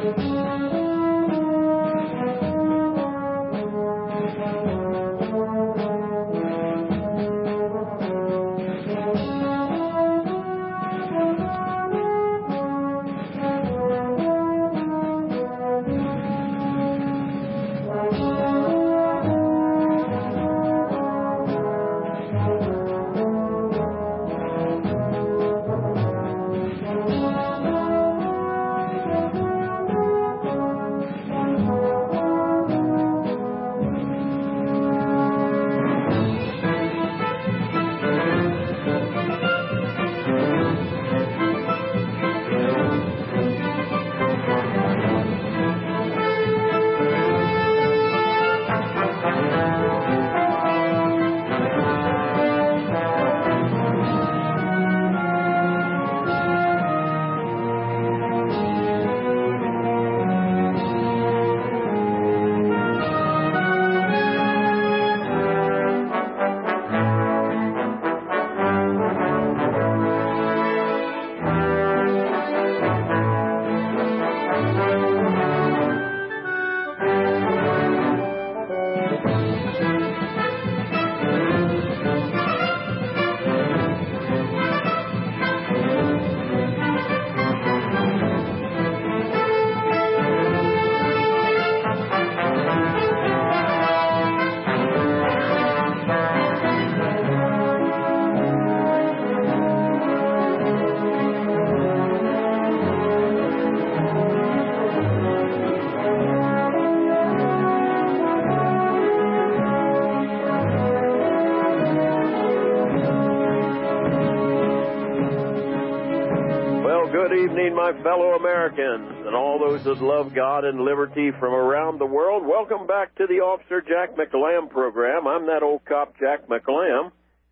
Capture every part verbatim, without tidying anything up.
My fellow Americans and all those that love God and liberty from around the world, welcome back to the Officer Jack McLam program. I'm that old cop, Jack McLam,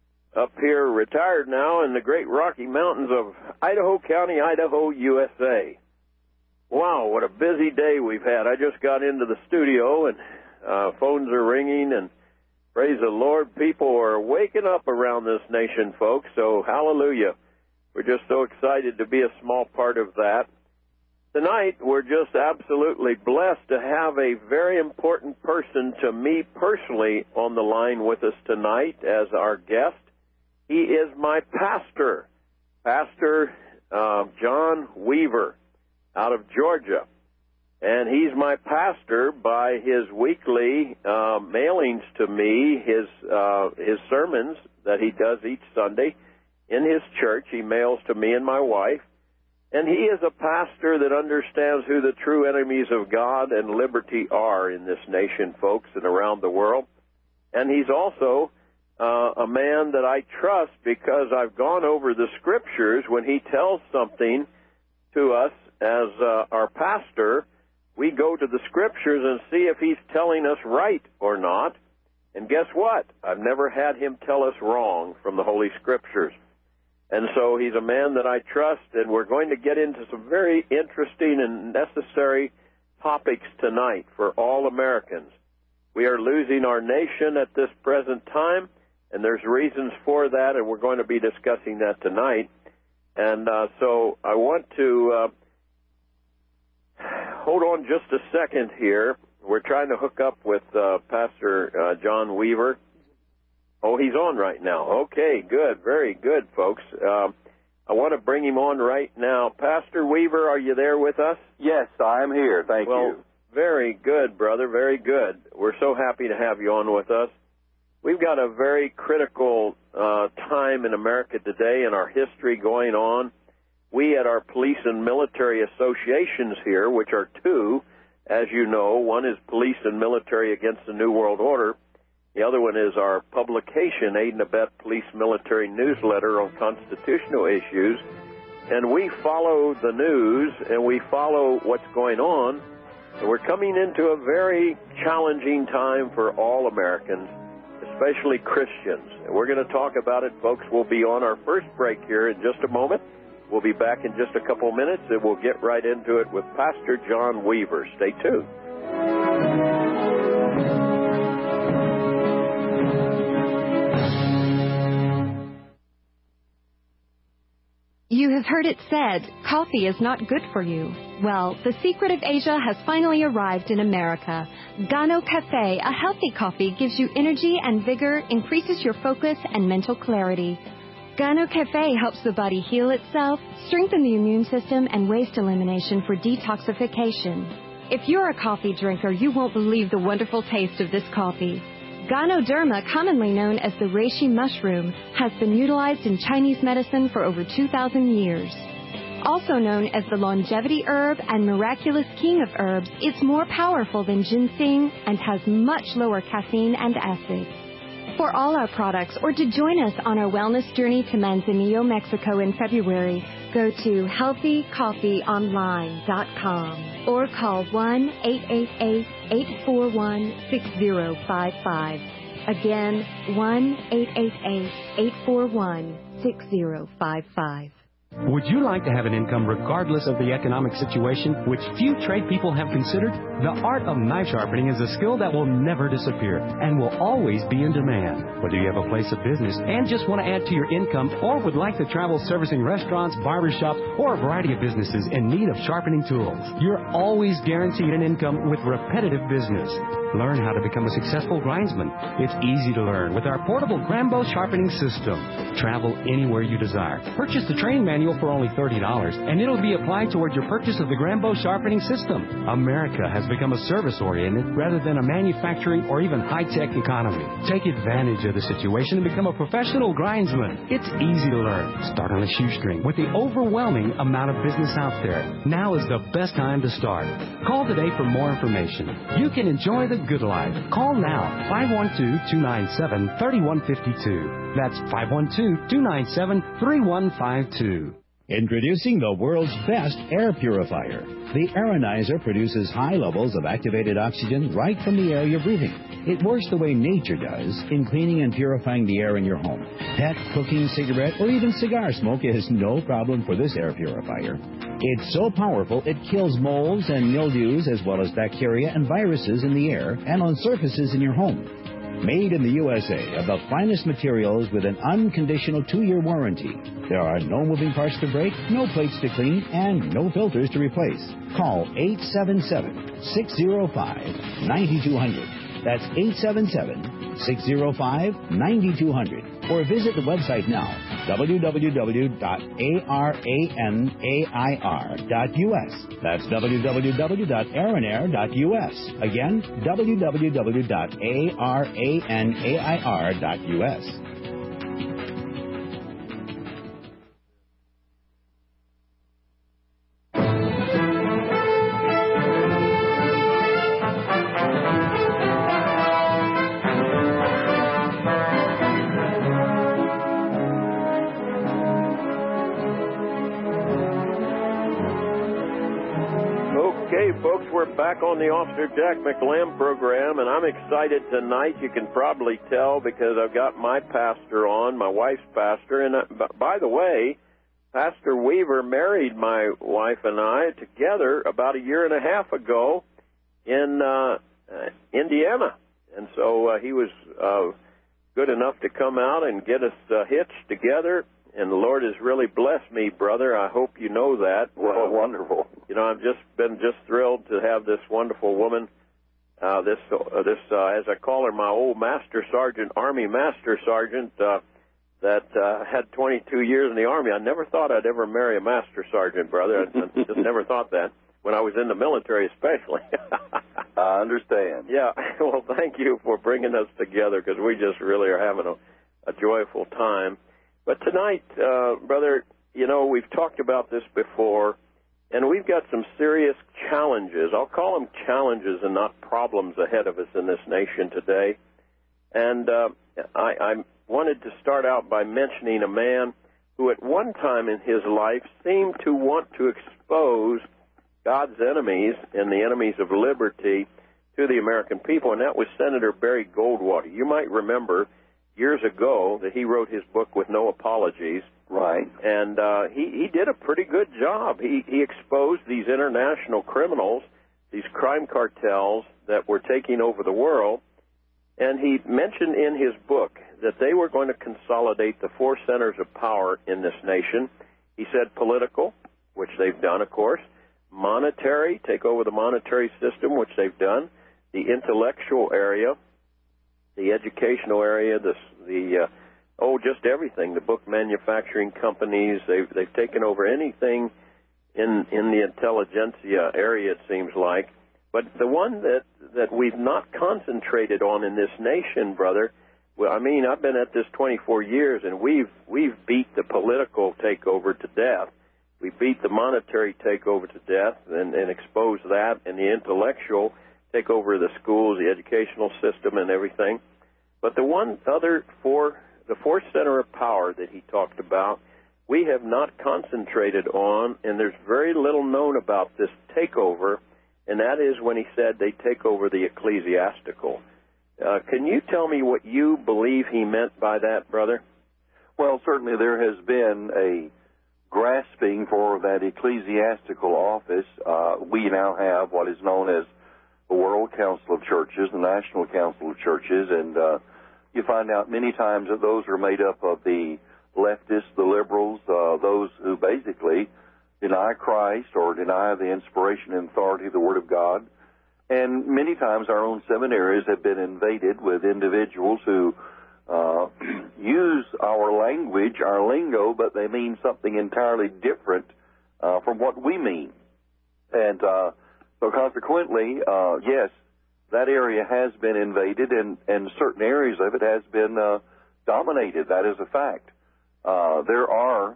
up here retired now in the great Rocky Mountains of Idaho County, Idaho, U S A. Wow, what a busy day we've had. I just got into the studio and uh, phones are ringing, and praise the Lord, people are waking up around this nation, folks, so hallelujah. We're just so excited to be a small part of that. Tonight, we're just absolutely blessed to have a very important person to me personally on the line with us tonight as our guest. He is my pastor, Pastor uh, John Weaver out of Georgia. And he's my pastor by his weekly uh, mailings to me, his uh, his sermons that he does each Sunday. In his church, he mails to me and my wife, and he is a pastor that understands who the true enemies of God and liberty are in this nation, folks, and around the world. And he's also uh, a man that I trust because I've gone over the Scriptures. When he tells something to us as uh, our pastor, we go to the Scriptures and see if he's telling us right or not. And guess what? I've never had him tell us wrong from the Holy Scriptures. And so he's a man that I trust, and we're going to get into some very interesting and necessary topics tonight for all Americans. We are losing our nation at this present time, and there's reasons for that, and we're going to be discussing that tonight. And uh, so I want to uh, hold on just a second here. We're trying to hook up with uh, Pastor uh, John Weaver. Oh, he's on right now. Okay, good. Very good, folks. Um, I want to bring him on right now. Pastor Weaver, are you there with us? Yes, I am here. Thank well, you. Very good, brother. Very good. We're so happy to have you on with us. We've got a very critical uh, time in America today in our history going on. We at our police and military associations here, which are two, as you know, one is Police and Military Against the New World Order. The other one is our publication, Aid and Abet Police Military Newsletter on Constitutional Issues. And we follow the news and we follow what's going on. And we're coming into a very challenging time for all Americans, especially Christians. And we're going to talk about it, folks. We'll be on our first break here in just a moment. We'll be back in just a couple minutes, and we'll get right into it with Pastor John Weaver. Stay tuned. You have heard it said, coffee is not good for you. Well, the secret of Asia has finally arrived in America. Gano Cafe, a healthy coffee, gives you energy and vigor, increases your focus and mental clarity. Gano Cafe helps the body heal itself, strengthen the immune system, and waste elimination for detoxification. If you're a coffee drinker, you won't believe the wonderful taste of this coffee. Ganoderma, commonly known as the reishi mushroom, has been utilized in Chinese medicine for over two thousand years. Also known as the longevity herb and miraculous king of herbs, it's more powerful than ginseng and has much lower caffeine and acid. For all our products or to join us on our wellness journey to Manzanillo, Mexico in February, go to healthy coffee online dot com or call one eight eight eight, eight four one, six zero five five. Again, one eight eight eight, eight four one, six zero five five. Would you like to have an income regardless of the economic situation, which few trade people have considered? The art of knife sharpening is a skill that will never disappear and will always be in demand. Whether you have a place of business and just want to add to your income or would like to travel servicing restaurants, barbershops, or a variety of businesses in need of sharpening tools, you're always guaranteed an income with repetitive business. Learn how to become a successful grindsman. It's easy to learn with our portable Grambo sharpening system. Travel anywhere you desire. Purchase the training manual for only thirty dollars, and it'll be applied toward your purchase of the Grambo sharpening system. America has become a service-oriented rather than a manufacturing or even high-tech economy. Take advantage of the situation and become a professional grindsman. It's easy to learn. Start on a shoestring with the overwhelming amount of business out there. Now is the best time to start. Call today for more information. You can enjoy the good life. Call now, five one two, two nine seven, three one five two. That's five one two, two nine seven, three one five two. Introducing the world's best air purifier. The Aeronizer produces high levels of activated oxygen right from the air you're breathing. It works the way nature does in cleaning and purifying the air in your home. Pet, cooking, cigarette, or even cigar smoke is no problem for this air purifier. It's so powerful it kills molds and mildews as well as bacteria and viruses in the air and on surfaces in your home. Made in the U S A of the finest materials with an unconditional two-year warranty. There are no moving parts to break, no plates to clean, and no filters to replace. Call eight seven seven, six zero five, nine two zero zero. That's eight seven seven, six zero five, nine two zero zero. Or visit the website now, w w w dot aranair dot u s. That's w w w dot aranair dot u s. Again, w w w dot aranair dot u s. Back on the Officer Jack McLam program, and I'm excited tonight. You can probably tell because I've got my pastor on, my wife's pastor. And uh, by the way, Pastor Weaver married my wife and I together about a year and a half ago in uh, uh, Indiana. And so uh, he was uh, good enough to come out and get us uh, hitched together. And the Lord has really blessed me, brother. I hope you know that. Well, uh, wonderful. You know, I've just been just thrilled to have this wonderful woman, uh, this, uh, this uh, as I call her, my old Master Sergeant, Army Master Sergeant, uh, that uh, had twenty-two years in the Army. I never thought I'd ever marry a Master Sergeant, brother. I just never thought that, when I was in the military especially. I understand. Yeah, well, thank you for bringing us together, because we just really are having a, a joyful time. But tonight, uh, brother, you know, we've talked about this before, and we've got some serious challenges. I'll call them challenges and not problems ahead of us in this nation today. And uh, I, I wanted to start out by mentioning a man who at one time in his life seemed to want to expose God's enemies and the enemies of liberty to the American people, and that was Senator Barry Goldwater. You might remember years ago that he wrote his book With No Apologies. Right. And uh, he, he did a pretty good job. He, he exposed these international criminals, these crime cartels that were taking over the world. And he mentioned in his book that they were going to consolidate the four centers of power in this nation He said political, which they've done, of course. Monetary, take over the monetary system, which they've done. The intellectual area, the educational area, the, the uh, oh, just everything. The book manufacturing companies, they've, they've taken over anything in in the intelligentsia area, it seems like. But the one that, that we've not concentrated on in this nation, brother, well, I mean, I've been at this twenty-four years, and we've we've beat the political takeover to death. We beat the monetary takeover to death and, and exposed that, and the intellectual takeover of the schools, the educational system, and everything. But the one other four, the fourth center of power that he talked about, we have not concentrated on, and there's very little known about this takeover, and that is when he said they take over the ecclesiastical. Uh, can you tell me what you believe he meant by that, brother? Well, certainly there has been a grasping for that ecclesiastical office. Uh, we now have what is known as the World Council of Churches, the National Council of Churches, and uh, you find out many times that those are made up of the leftists, the liberals, uh, those who basically deny Christ or deny the inspiration and authority of the Word of God. And many times our own seminaries have been invaded with individuals who uh, use our language, our lingo, but they mean something entirely different uh, from what we mean. And uh, so consequently, uh, yes, that area has been invaded, and, and certain areas of it has been uh, dominated. That is a fact. Uh, there are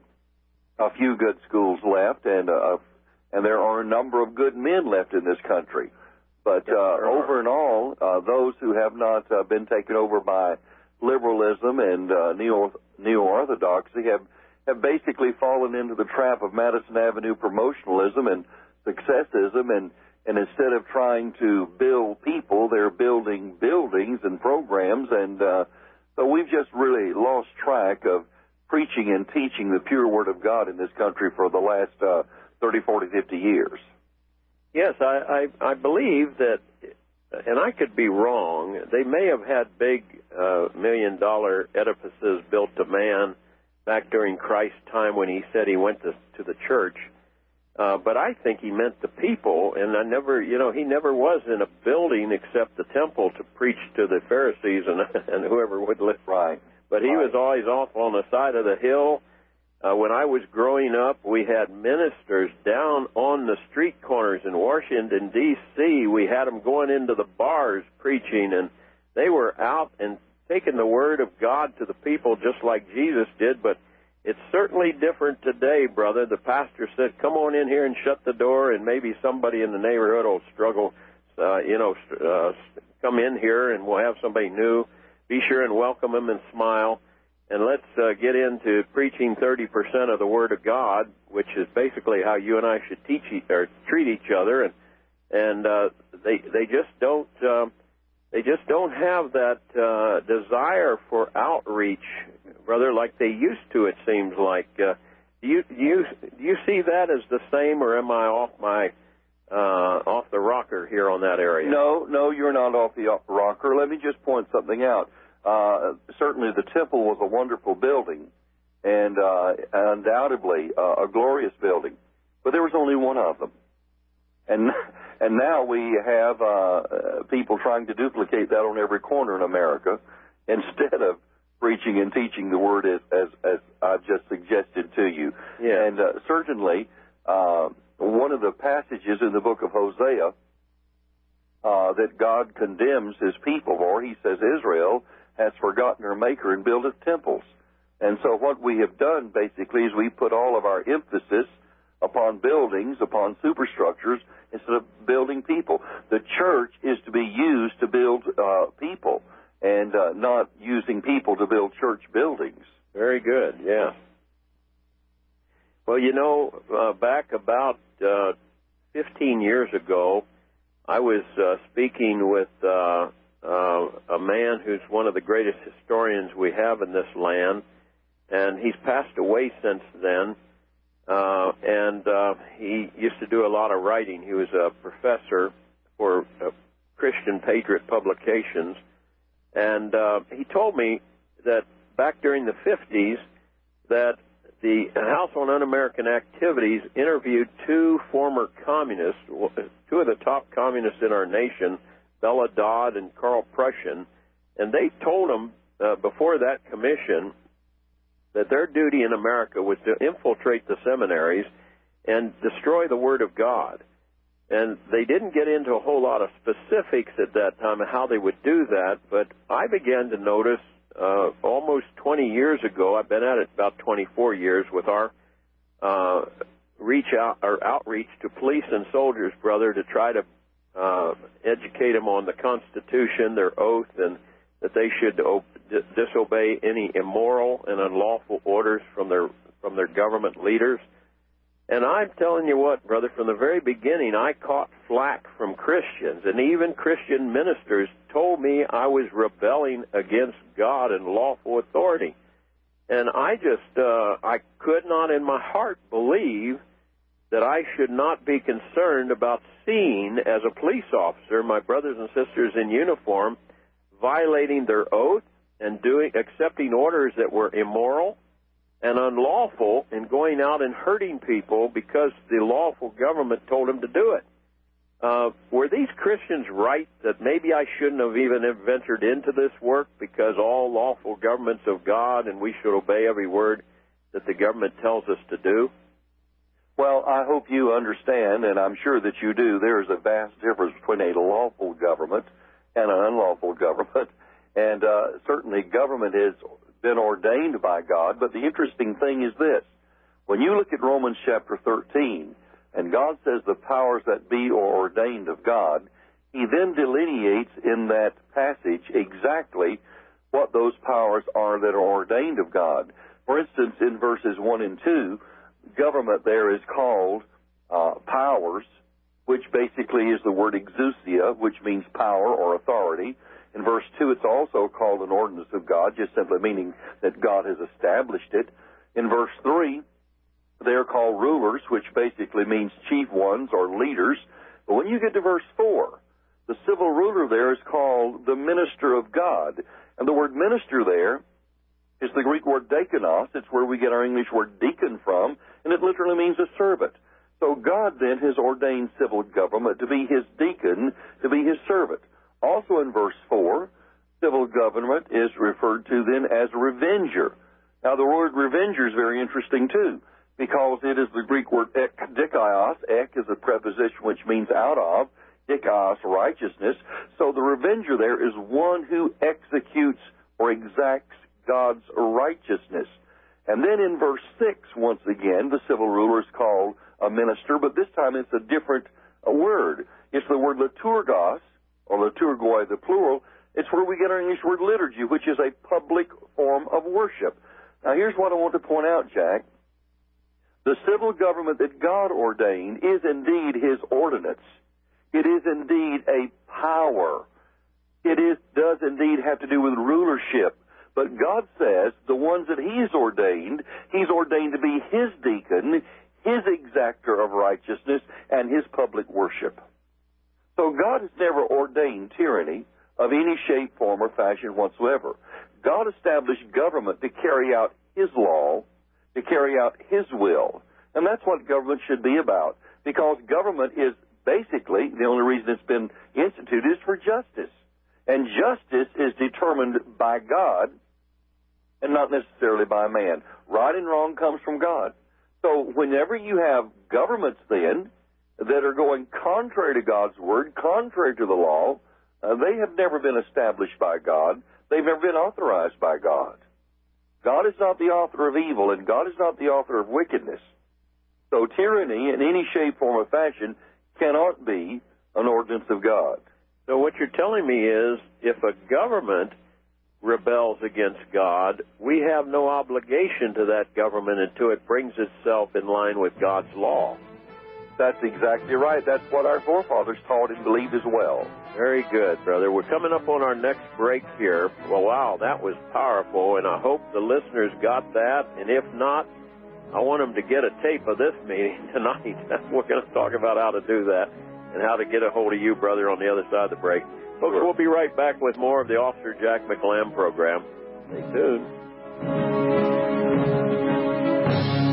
a few good schools left, and uh, and there are a number of good men left in this country. But uh, over and all, uh, those who have not uh, been taken over by liberalism and uh, neo neo-orthodoxy have have basically fallen into the trap of Madison Avenue promotionalism and successism, and and instead of trying to build people, they're building buildings and programs, and uh, so we've just really lost track of preaching and teaching the pure Word of God in this country for the last uh, thirty, forty, fifty years. Yes, I, I, I believe that, and I could be wrong, they may have had big uh, million-dollar edifices built to man back during Christ's time when he said he went to, to the church. Uh, but I think he meant the people, and I never, you know, he never was in a building except the temple to preach to the Pharisees and, and whoever would live. Right. But he right. was always off on the side of the hill. Uh, when I was growing up, we had ministers down on the street corners in Washington, D C We had them going into the bars preaching, and they were out and taking the Word of God to the people just like Jesus did. But it's certainly different today, brother. The pastor said, come on in here and shut the door, and maybe somebody in the neighborhood will struggle, uh, you know, uh, come in here, and we'll have somebody new. Be sure and welcome them and smile. And let's uh, get into preaching thirty percent of the Word of God, which is basically how you and I should teach e- or treat each other. And and uh, they they just don't uh, they just don't have that uh, desire for outreach, brother, like they used to. It seems like. Uh, do you do you do you see that as the same, or am I off my uh, off the rocker here on that area? No, no, you're not off the rocker. Let me just point something out. Uh, certainly the temple was a wonderful building, and uh, undoubtedly uh, a glorious building, but there was only one of them. And and now we have uh, people trying to duplicate that on every corner in America instead of preaching and teaching the Word as, as, as I've just suggested to you. Yeah. And uh, certainly uh, one of the passages in the book of Hosea uh, that God condemns his people for, he says, Israel has forgotten her Maker and buildeth temples. And so what we have done, basically, is we put all of our emphasis upon buildings, upon superstructures, instead of building people. The church is to be used to build uh, people, and uh, not using people to build church buildings. Very good, yeah. Well, you know, uh, back about uh, fifteen years ago, I was uh, speaking with uh, uh, a man who's one of the greatest historians we have in this land, and he's passed away since then. Uh, and uh, he used to do a lot of writing. He was a professor for uh, Christian Patriot Publications, and uh, he told me that back during the fifties, that the House on Un-American Activities interviewed two former communists, two of the top communists in our nation, Bella Dodd and Carl Prussian, and they told them uh, before that commission that their duty in America was to infiltrate the seminaries and destroy the Word of God. And they didn't get into a whole lot of specifics at that time of how they would do that, but I began to notice uh, almost twenty years ago, I've been at it about twenty-four years with our uh, reach out or outreach to police and soldiers, brother, to try to uh, educate them on the Constitution, their oath, and that they should o- disobey any immoral and unlawful orders from their from their government leaders. And I'm telling you what, brother, from the very beginning, I caught flack from Christians, and even Christian ministers told me I was rebelling against God and lawful authority. And I just, uh, I could not in my heart believe that I should not be concerned about seeing, as a police officer, my brothers and sisters in uniform violating their oath and doing, accepting orders that were immoral and unlawful and going out and hurting people because the lawful government told them to do it. Uh, were these Christians right that maybe I shouldn't have even ventured into this work because all lawful governments of God and we should obey every word that the government tells us to do? Well, I hope you understand, and I'm sure that you do, there is a vast difference between a lawful government and an unlawful government. And uh, certainly government is been ordained by God, but the interesting thing is this. When you look at Romans chapter thirteen, and God says the powers that be are ordained of God, he then delineates in that passage exactly what those powers are that are ordained of God. For instance, in verses one and two, government there is called uh, powers, which basically is the word exousia, which means power or authority. In verse two, it's also called an ordinance of God, just simply meaning that God has established it. In verse three, they're called rulers, which basically means chief ones or leaders. But when you get to verse four, the civil ruler there is called the minister of God. And the word minister there is the Greek word diakonos. It's where we get our English word deacon from, and it literally means a servant. So God then has ordained civil government to be his deacon, to be his servant. Also in verse four, civil government is referred to then as revenger. Now the word revenger is very interesting too, because it is the Greek word ek, dikaios. Ek is a preposition which means out of, dikaios, righteousness. So the revenger there is one who executes or exacts God's righteousness. And then in verse six, once again, the civil ruler is called a minister, but this time it's a different uh, word. It's the word liturgos, or liturgoi, the plural. It's where we get our English word liturgy, which is a public form of worship. Now, here's what I want to point out, Jack. The civil government that God ordained is indeed his ordinance. It is indeed a power. It is, does indeed have to do with rulership. But God says the ones that he's ordained, he's ordained to be his deacon, his exactor of righteousness, and his public worship. So God has never ordained tyranny of any shape, form, or fashion whatsoever. God established government to carry out his law, to carry out his will. And that's what government should be about, because government is basically, the only reason it's been instituted is for justice. And justice is determined by God and not necessarily by man. Right and wrong comes from God. So whenever you have governments then that are going contrary to God's word, contrary to the law, uh, they have never been established by God. They've never been authorized by God. God is not the author of evil, and God is not the author of wickedness. So tyranny in any shape, form, or fashion cannot be an ordinance of God. So what you're telling me is if a government rebels against God, we have no obligation to that government until it brings itself in line with God's law. That's exactly right. That's what our forefathers taught and believed as well. Very good, brother. We're coming up on our next break here. Well, wow, that was powerful, and I hope the listeners got that. And if not, I want them to get a tape of this meeting tonight. We're going to talk about how to do that and how to get a hold of you, brother, on the other side of the break. Folks, Sure. We'll be right back with more of the Officer Jack McLam program. Stay tuned.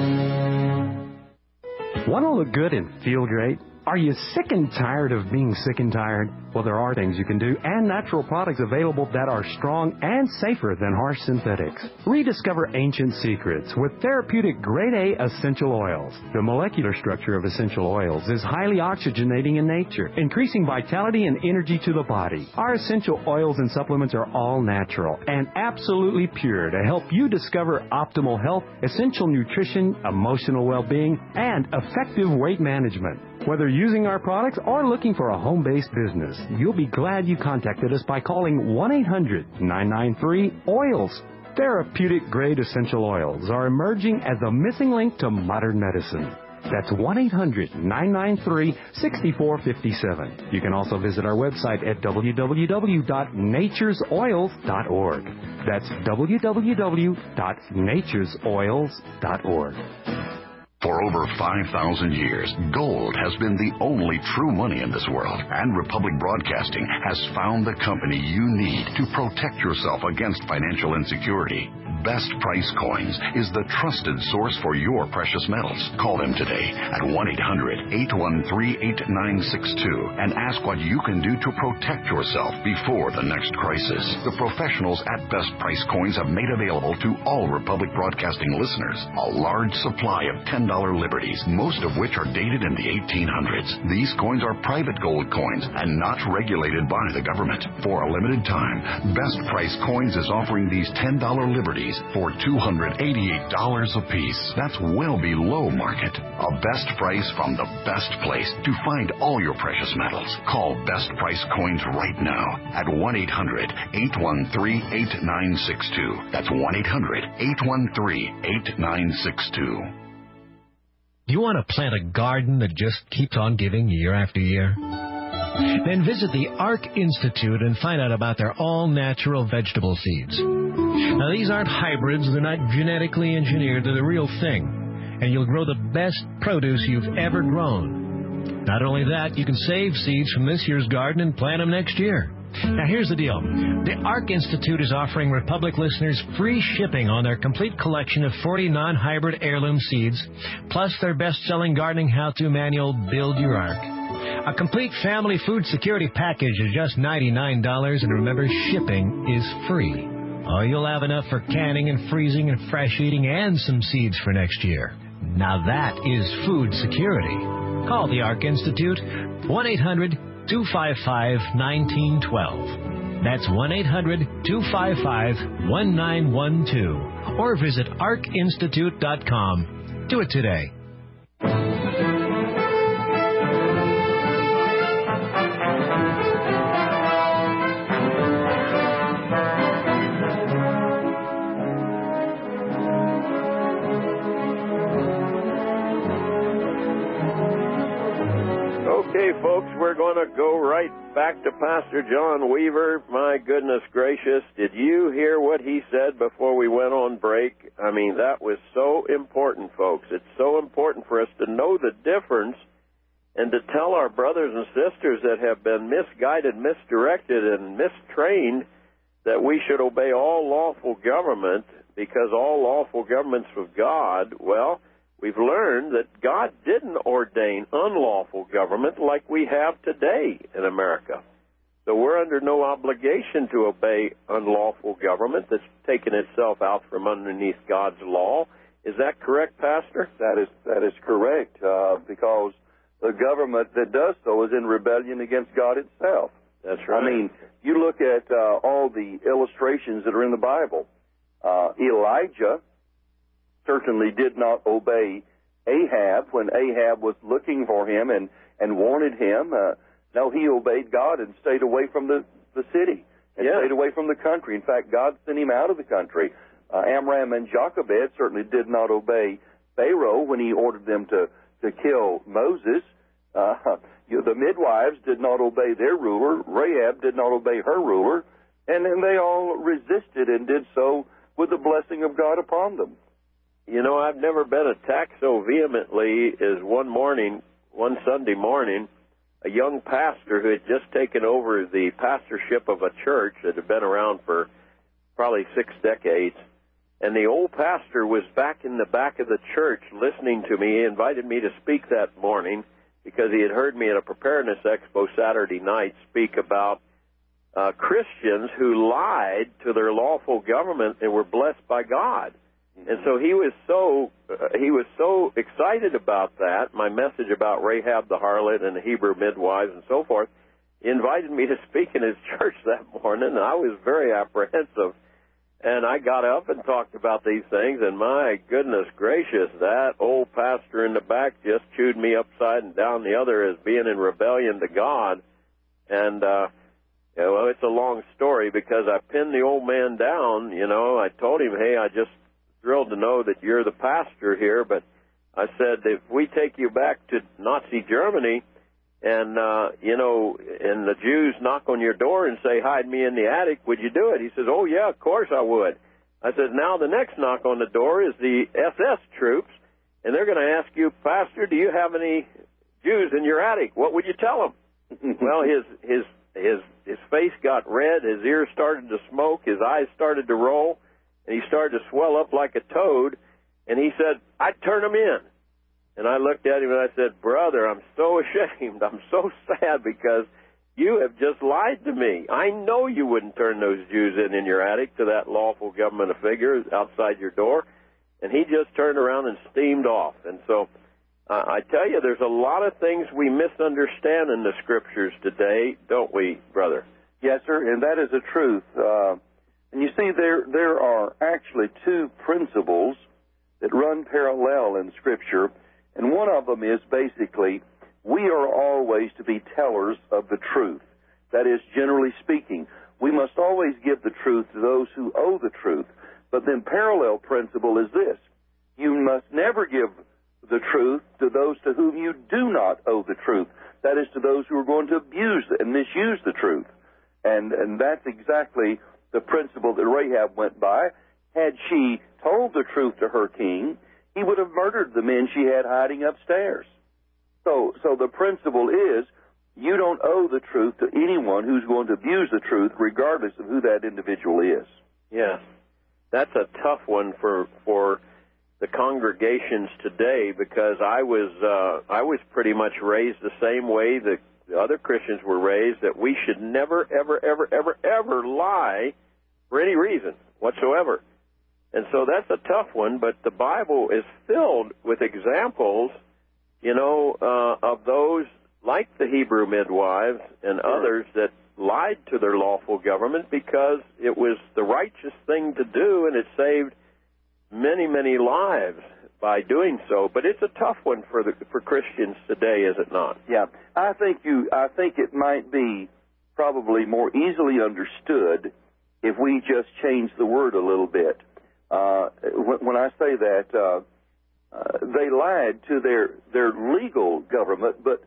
Want to look good and feel great? Are you sick and tired of being sick and tired? Well, there are things you can do and natural products available that are strong and safer than harsh synthetics. Rediscover ancient secrets with therapeutic grade A essential oils. The molecular structure of essential oils is highly oxygenating in nature, increasing vitality and energy to the body. Our essential oils and supplements are all natural and absolutely pure to help you discover optimal health, essential nutrition, emotional well-being, and effective weight management. Whether using our products or looking for a home-based business, you'll be glad you contacted us by calling one eight hundred nine nine three oils. Therapeutic-grade essential oils are emerging as the missing link to modern medicine. That's one eight hundred nine nine three six four five seven. You can also visit our website at w w w dot natures oils dot org. That's w w w dot natures oils dot org. For over five thousand years, gold has been the only true money in this world, and Republic Broadcasting has found the company you need to protect yourself against financial insecurity. Best Price Coins is the trusted source for your precious metals. Call them today at one eight hundred eight one three eight nine six two and ask what you can do to protect yourself before the next crisis. The professionals at Best Price Coins have made available to all Republic Broadcasting listeners a large supply of ten dollar liberties, most of which are dated in the eighteen hundreds. These coins are private gold coins and not regulated by the government. For a limited time, Best Price Coins is offering these ten dollar liberties for two hundred eighty-eight dollars a piece. That's well below market. A best price from the best place to find all your precious metals. Call Best Price Coins right now at one eight hundred eight one three eight nine six two. That's one eight hundred eight one three eight nine six two. Do you want to plant a garden that just keeps on giving year after year? Then visit the ARC Institute and find out about their all-natural vegetable seeds. Now, these aren't hybrids. They're not genetically engineered. They're the real thing. And you'll grow the best produce you've ever grown. Not only that, you can save seeds from this year's garden and plant them next year. Now, here's the deal. The ARC Institute is offering Republic listeners free shipping on their complete collection of forty non-hybrid heirloom seeds, plus their best-selling gardening how-to manual, Build Your Ark. A complete family food security package is just ninety-nine dollars, and remember, shipping is free. Oh, you'll have enough for canning and freezing and fresh eating and some seeds for next year. Now that is food security. Call the ARC Institute, one eight hundred two five five one nine one two. That's one eight hundred two five five one nine one two. Or visit arc institute dot com. Do it today. Okay, folks, we're going to go right back to Pastor John Weaver. My goodness gracious, did you hear what he said before we went on break? I mean, that was so important, folks. It's so important for us to know the difference and to tell our brothers and sisters that have been misguided, misdirected, and mistrained that we should obey all lawful government because all lawful government's of God. Well, we've learned that God didn't ordain unlawful government like we have today in America. So we're under no obligation to obey unlawful government that's taken itself out from underneath God's law. Is that correct, Pastor? That is that is correct, uh, because the government that does so is in rebellion against God itself. That's right. I mean, you look at uh, all the illustrations that are in the Bible. Uh, Elijah certainly did not obey Ahab when Ahab was looking for him and, and wanted him. Uh, no, he obeyed God and stayed away from the, the city and yeah. stayed away from the country. In fact, God sent him out of the country. Uh, Amram and Jochebed certainly did not obey Pharaoh when he ordered them to, to kill Moses. Uh, you know, the midwives did not obey their ruler. Rahab did not obey her ruler. And then they all resisted and did so with the blessing of God upon them. You know, I've never been attacked so vehemently as one morning, one Sunday morning, a young pastor who had just taken over the pastorship of a church that had been around for probably six decades. and the old pastor was back in the back of the church listening to me. He invited me to speak that morning because he had heard me at a preparedness expo Saturday night speak about uh, Christians who lied to their lawful government and were blessed by God. And so he was so uh, he was so excited about that, my message about Rahab the harlot and the Hebrew midwives and so forth. He invited me to speak in his church that morning, and I was very apprehensive. And I got up and talked about these things, and my goodness gracious, that old pastor in the back just chewed me upside and down the other as being in rebellion to God. And, uh, yeah, well, it's a long story because I pinned the old man down. You know, I told him, hey, I just thrilled to know that you're the pastor here, but I said, if we take you back to Nazi Germany and, uh, you know, and the Jews knock on your door and say, hide me in the attic, would you do it? He says, oh, yeah, of course I would. I said, now the next knock on the door is the S S troops, and they're going to ask you, Pastor, do you have any Jews in your attic? What would you tell them? Well, his, his, his, his face got red, his ears started to smoke, his eyes started to roll, and he started to swell up like a toad, and he said, I'd turn them in. And I looked at him and I said, brother, I'm so ashamed. I'm so sad because you have just lied to me. I know you wouldn't turn those Jews in in your attic to that lawful government figure outside your door. And he just turned around and steamed off. And so uh, I tell you, there's a lot of things we misunderstand in the Scriptures today, don't we, brother? Yes, sir, and that is the truth. Uh, and you see, there there are actually two principles that run parallel in Scripture. And one of them is basically, we are always to be tellers of the truth. That is, generally speaking, we must always give the truth to those who owe the truth. But then parallel principle is this. You must never give the truth to those to whom you do not owe the truth. That is, to those who are going to abuse and misuse the truth. And, and that's exactly the principle that Rahab went by. Had she told the truth to her king, he would have murdered the men she had hiding upstairs. So, so the principle is, you don't owe the truth to anyone who's going to abuse the truth, regardless of who that individual is. Yes, that's a tough one for for the congregations today, because I was uh, I was pretty much raised the same way that the other Christians were raised, that we should never, ever, ever, ever, ever lie for any reason whatsoever. And so that's a tough one, but the Bible is filled with examples, you know, uh, of those like the Hebrew midwives and others that lied to their lawful government because it was the righteous thing to do, and it saved many, many lives by doing so. But it's a tough one for the for Christians today, is it not? Yeah, I think you. I think it might be probably more easily understood if we just change the word a little bit. Uh, when I say that, uh, uh, they lied to their, their legal government, but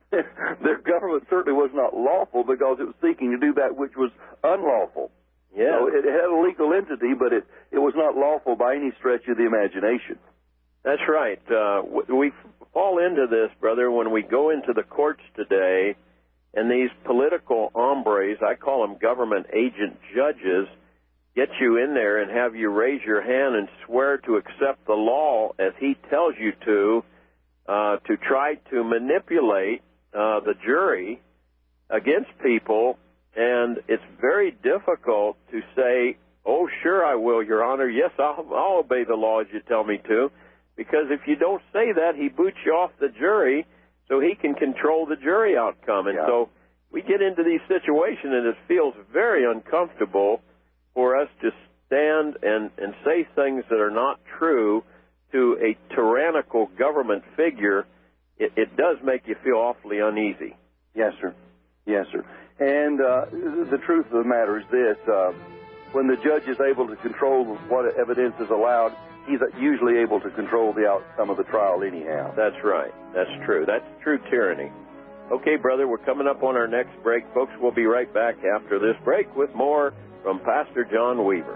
their government certainly was not lawful because it was seeking to do that which was unlawful. Yeah. So it had a legal entity, but it, it was not lawful by any stretch of the imagination. That's right. Uh, we fall into this, brother, when we go into the courts today, and these political hombres, I call them government agent judges, get you in there and have you raise your hand and swear to accept the law as he tells you to, uh, to try to manipulate uh, the jury against people. And it's very difficult to say, oh, sure I will, Your Honor. Yes, I'll, I'll obey the law as you tell me to. Because if you don't say that, he boots you off the jury so he can control the jury outcome. And yeah. so we get into these situations, and it feels very uncomfortable for us to stand and, and say things that are not true to a tyrannical government figure. It, it does make you feel awfully uneasy. Yes, sir. Yes, sir. And uh, the truth of the matter is this. Uh, when the judge is able to control what evidence is allowed, he's usually able to control the outcome of the trial anyhow. That's right. That's true. That's true tyranny. Okay, brother, we're coming up on our next break. Folks, we'll be right back after this break with more from Pastor John Weaver.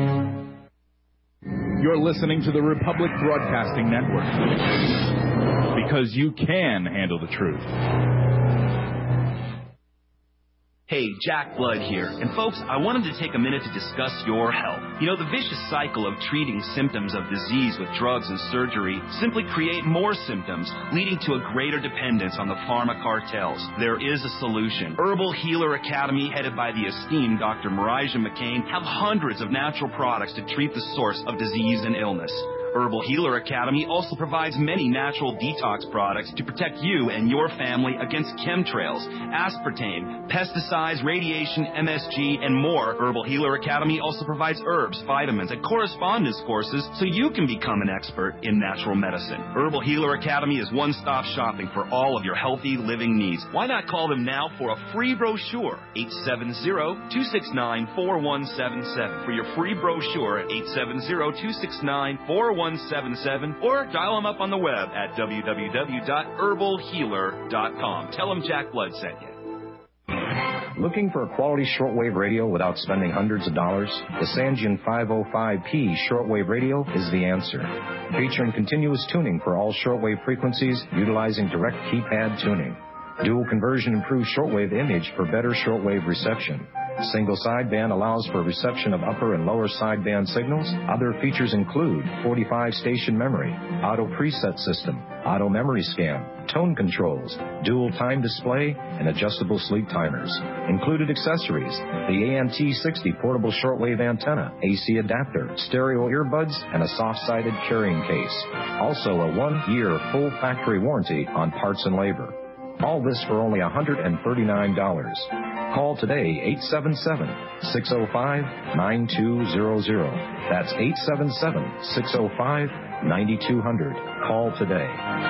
You're listening to the Republic Broadcasting Network. because you can handle the truth. Hey, Jack Blood here. And folks, I wanted to take a minute to discuss your health. You know, the vicious cycle of treating symptoms of disease with drugs and surgery simply create more symptoms, leading to a greater dependence on the pharma cartels. There is a solution. Herbal Healer Academy, headed by the esteemed Doctor Marijah McCain, have hundreds of natural products to treat the source of disease and illness. Herbal Healer Academy also provides many natural detox products to protect you and your family against chemtrails, aspartame, pesticides, radiation, M S G, and more. Herbal Healer Academy also provides herbs, vitamins, and correspondence courses so you can become an expert in natural medicine. Herbal Healer Academy is one-stop shopping for all of your healthy living needs. Why not call them now for a free brochure? eight seven zero, two six nine, four one seven seven. For your free brochure at eight seven zero, two six nine, four one seven seven, or dial them up on the web at w w w dot herbal healer dot com. Tell them Jack Blood sent you. Looking for a quality shortwave radio without spending hundreds of dollars? The Sangean five oh five P shortwave radio is the answer. Featuring continuous tuning for all shortwave frequencies, utilizing direct keypad tuning. Dual conversion improves shortwave image for better shortwave reception. Single sideband allows for reception of upper and lower sideband signals. Other features include forty-five station memory, auto preset system, auto memory scan, tone controls, dual time display, and adjustable sleep timers. Included accessories: the A N T sixty portable shortwave antenna, A C adapter, stereo earbuds, and a soft-sided carrying case. Also a one-year full factory warranty on parts and labor. All this for only one hundred thirty-nine dollars. Call today, eight seven seven, six oh five, nine two zero zero. That's eight seven seven, six oh five, nine two zero zero. Call today.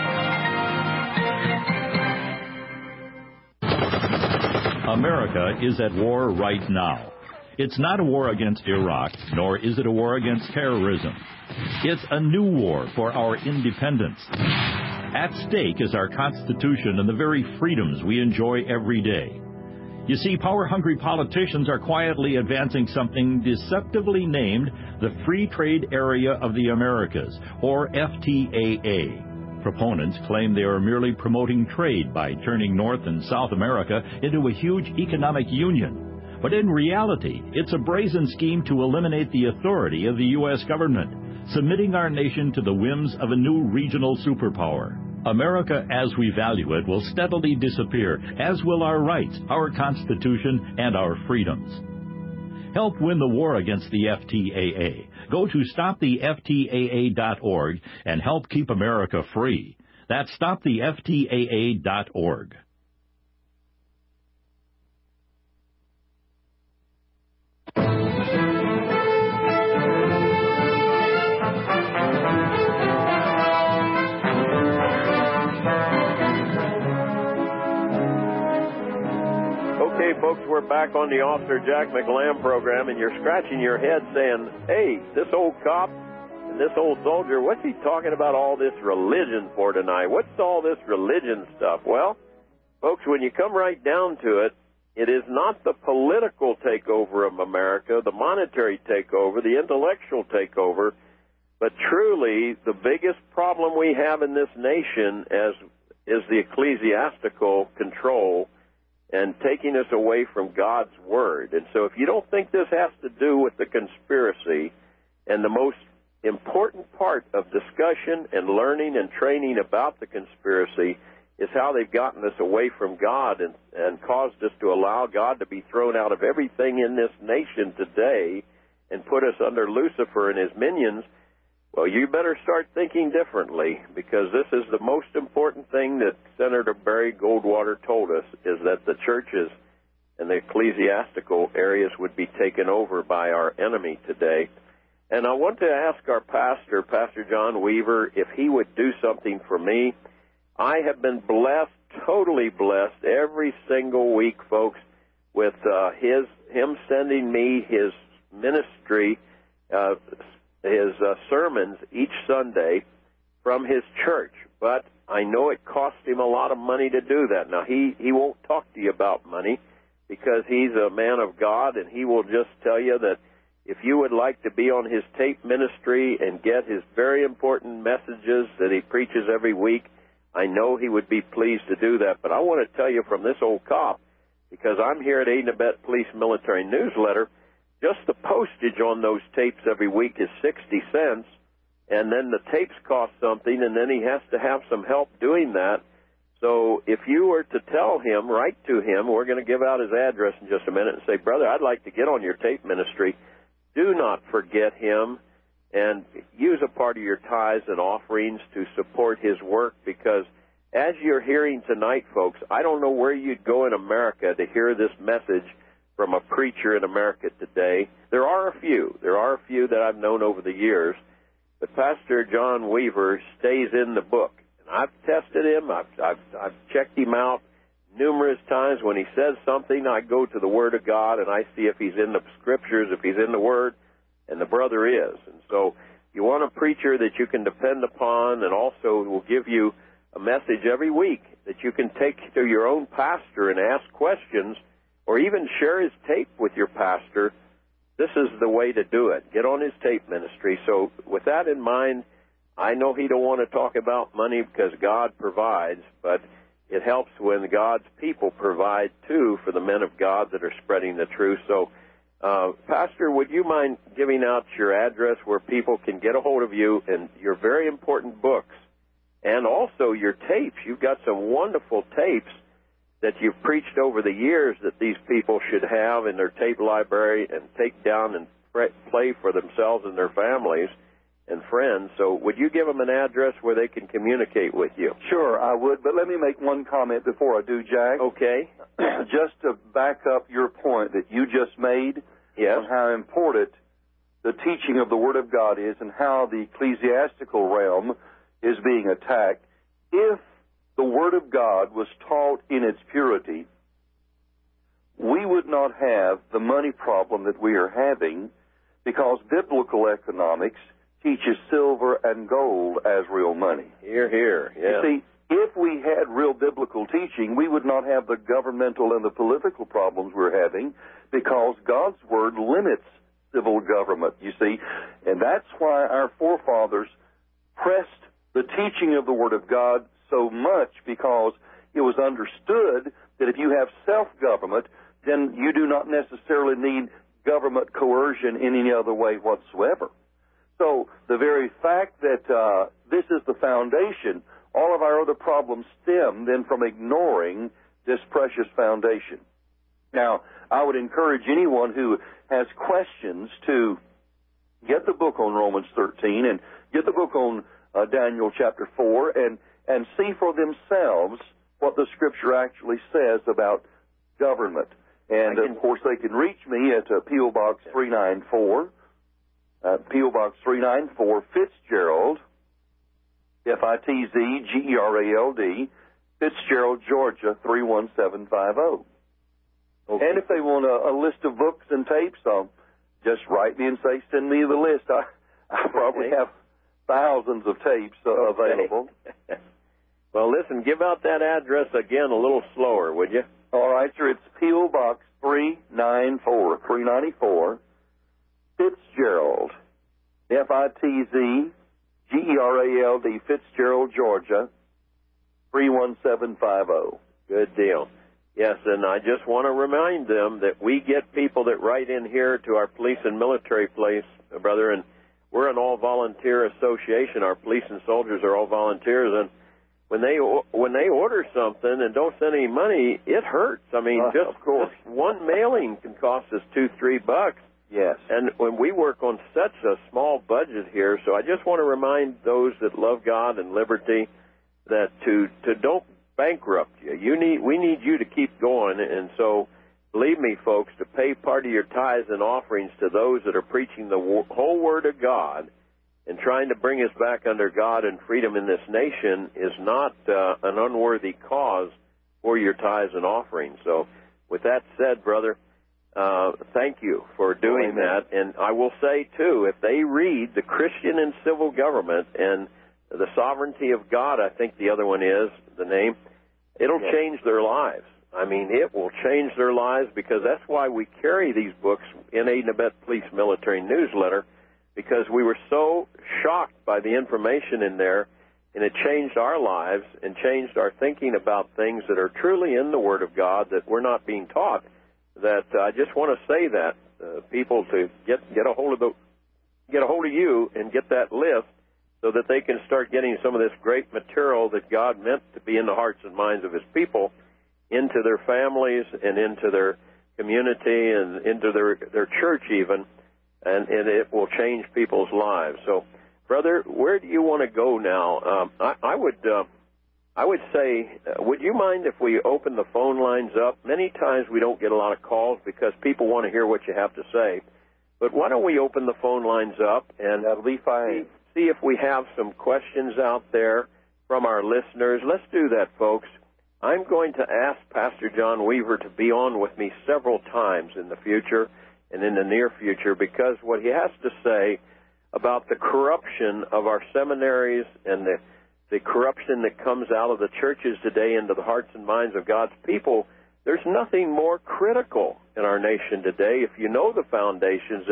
America is at war right now. It's not a war against Iraq, nor is it a war against terrorism. It's a new war for our independence. At stake is our Constitution and the very freedoms we enjoy every day. You see, power-hungry politicians are quietly advancing something deceptively named the Free Trade Area of the Americas, or F T A A. Proponents claim they are merely promoting trade by turning North and South America into a huge economic union. But in reality, it's a brazen scheme to eliminate the authority of the U S government, submitting our nation to the whims of a new regional superpower. America as we value it will steadily disappear, as will our rights, our Constitution, and our freedoms. Help win the war against the F T A A. Go to stop the F T A A dot org and help keep America free. That's stop the F T A A dot org. Okay, folks, we're back on the Officer Jack McLam program, and you're scratching your head saying, hey, this old cop and this old soldier, what's he talking about all this religion for tonight? What's all this religion stuff? Well, folks, when you come right down to it, it is not the political takeover of America, the monetary takeover, the intellectual takeover, but truly the biggest problem we have in this nation as is the ecclesiastical control and taking us away from God's Word. And so if you don't think this has to do with the conspiracy, and the most important part of discussion and learning and training about the conspiracy is how they've gotten us away from God and, and caused us to allow God to be thrown out of everything in this nation today and put us under Lucifer and his minions, well, you better start thinking differently, because this is the most important thing that Senator Barry Goldwater told us, is that the churches and the ecclesiastical areas would be taken over by our enemy today. And I want to ask our pastor, Pastor John Weaver, if he would do something for me. I have been blessed, totally blessed, every single week, folks, with uh, his him sending me his ministry, uh his uh, sermons each Sunday from his church. But I know it cost him a lot of money to do that. Now, he, he won't talk to you about money because he's a man of God, and he will just tell you that if you would like to be on his tape ministry and get his very important messages that he preaches every week, I know he would be pleased to do that. But I want to tell you from this old cop, because I'm here at Aid and Abet Police Military Newsletter, just the postage on those tapes every week is sixty cents, and then the tapes cost something, and then he has to have some help doing that. So if you were to tell him, write to him, we're going to give out his address in just a minute, and say, brother, I'd like to get on your tape ministry. Do not forget him, and use a part of your tithes and offerings to support his work, because as you're hearing tonight, folks, I don't know where you'd go in America to hear this message from a preacher in America today. There are a few. There are a few that I've known over the years. But Pastor John Weaver stays in the book. And I've tested him. I've, I've, I've checked him out numerous times. When he says something, I go to the Word of God, and I see if he's in the Scriptures, if he's in the Word, and the brother is. And so you want a preacher that you can depend upon, and also will give you a message every week that you can take to your own pastor and ask questions, or even share his tape with your pastor. This is the way to do it. Get on his tape ministry. So with that in mind, I know he don't want to talk about money because God provides, but it helps when God's people provide, too, for the men of God that are spreading the truth. So, uh, Pastor, would you mind giving out your address where people can get a hold of you and your very important books, and also your tapes? You've got some wonderful tapes that you've preached over the years that these people should have in their tape library and take down and play for themselves and their families and friends. So would you give them an address where they can communicate with you? Sure, I would, but let me make one comment before I do, Jack. Okay. Just to back up your point that you just made, yes, on how important the teaching of the Word of God is and how the ecclesiastical realm is being attacked. If the Word of God was taught in its purity, we would not have the money problem that we are having, because biblical economics teaches silver and gold as real money. Hear, hear, yeah. You see, if we had real biblical teaching, we would not have the governmental and the political problems we're having, because God's Word limits civil government, you see. And that's why our forefathers pressed the teaching of the Word of God so much, because it was understood that if you have self-government, then you do not necessarily need government coercion in any other way whatsoever. So the very fact that uh, this is the foundation, all of our other problems stem then from ignoring this precious foundation. Now, I would encourage anyone who has questions to get the book on Romans thirteen and get the book on uh, Daniel chapter four and and see for themselves what the Scripture actually says about government. And, of course, they can reach me at uh, P O. Box three ninety-four, uh, P O. Box three ninety-four, Fitzgerald, F I T Z G E R A L D, Fitzgerald, Georgia, three one seven five zero. Okay. And if they want a, a list of books and tapes, um, just write me and say, send me the list. I, I probably okay. have thousands of tapes uh, okay. available. Well, listen, give out that address again a little slower, would you? All right, sir. It's P O. Box three ninety-four, three ninety-four, Fitzgerald, F I T Z G E R A L D, Fitzgerald, Georgia, three one seven five zero. Good deal. Yes, and I just want to remind them that we get people that write in here to our police and military place, brother, and we're an all-volunteer association. Our police and soldiers are all volunteers, and when they when they order something and don't send any money, it hurts. I mean, uh, just, of course. just one mailing can cost us two, three bucks. Yes. And when we work on such a small budget here, so I just want to remind those that love God and liberty that to to don't bankrupt you. You need we need you to keep going, and so believe me, folks, to pay part of your tithes and offerings to those that are preaching the whole Word of God and trying to bring us back under God and freedom in this nation is not uh, an unworthy cause for your tithes and offerings. So with that said, brother, uh, thank you for doing Amen. that. And I will say, too, if they read The Christian and Civil Government and The Sovereignty of God, I think the other one is the name, it'll yes. change their lives. I mean, it will change their lives, because that's why we carry these books in Aid and Abet Police Military Newsletter, because we were so shocked by the information in there, and it changed our lives and changed our thinking about things that are truly in the Word of God that we're not being taught. That uh, I just want to say that uh, people to get get a hold of the get a hold of you and get that list so that they can start getting some of this great material that God meant to be in the hearts and minds of His people into their families and into their community and into their their church even, and, and it will change people's lives. So, brother, where do you want to go now? Um, I, I would uh, I would say, uh, would you mind if we open the phone lines up? Many times we don't get a lot of calls because people want to hear what you have to say. But why don't we open the phone lines up and that'll be fine. See, see if we have some questions out there from our listeners. Let's do that, folks. I'm going to ask Pastor John Weaver to be on with me several times in the future and in the near future because what he has to say about the corruption of our seminaries and the, the corruption that comes out of the churches today into the hearts and minds of God's people, there's nothing more critical in our nation today. If you know the foundations